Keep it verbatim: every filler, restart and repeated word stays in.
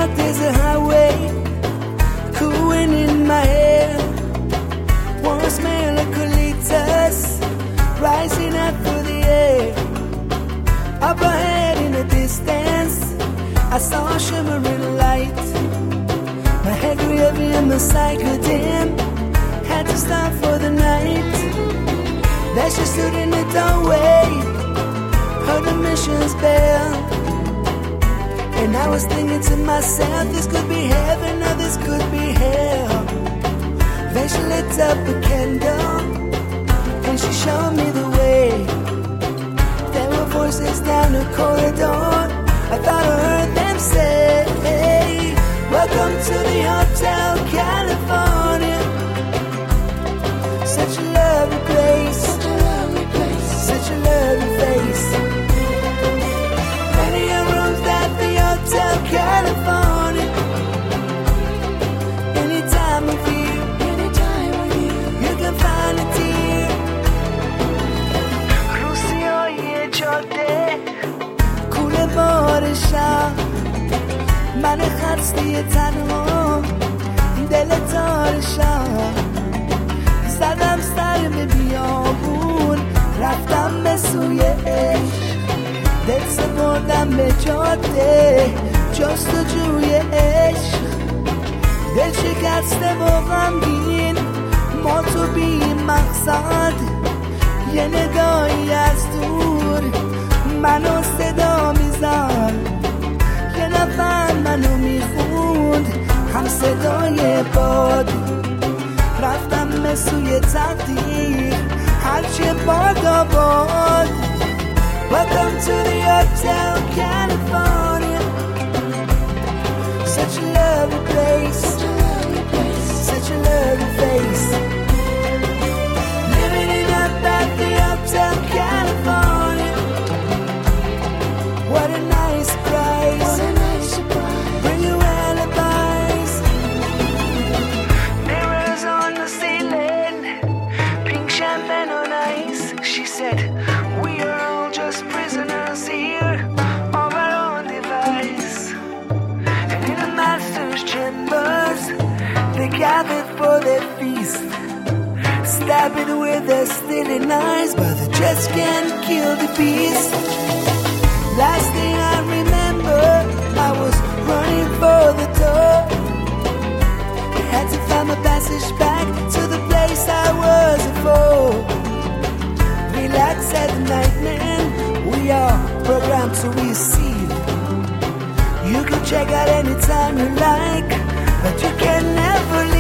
out there's a highway, cool wind in my hair, warm smell of eucalyptus rising up through the air. Up ahead in the distance, I saw a shimmering light. My head grew heavy and my sight grew dim. Had to stop for the night. There she stood in the doorway, heard the mission's bell, and I was thinking to myself, this could be heaven or this could be hell. Then she lit up a candle and she showed me the way. There were voices down the corridor, I thought I heard them say, hey, welcome to the Hotel California. Such a lovely place, such a lovely place, such a lovely face. Plenty of rooms at the Hotel California. Any time of year, any time of year, you can find it here. روسیای جاده کوله بارشم، من خسته تنها دل تارشم. زدم سر به بیابون، رفتم به سوی عشق، دل سپردم به جاده جستجوی عشق. دل شکسته و غمگین، ما تو بی مقصد، یه نگاهی از دور منو صدا میزد، یه نفر منو میخوند هم صدای باد. رفتم به سوی تقدیر هرچه باد آباد. Welcome to the Hotel California. Such a lovely place, such a lovely place, such a lovely face. Living it up at the Hotel California. What a nice price, what a nice surprise. Bring your alibis. Mirrors on the ceiling, pink champagne on ice. She said, we are all just prisoners here of our own device. And in the master's chambers, they gathered for their feast, stabbing with their stealing eyes, but they just can't kill the beast. Last thing I remember, I was running for the door. I had to find my passage back to the place I was before. Relax at the night, man, we are programmed to receive. You can check out anytime you like, but you can never leave.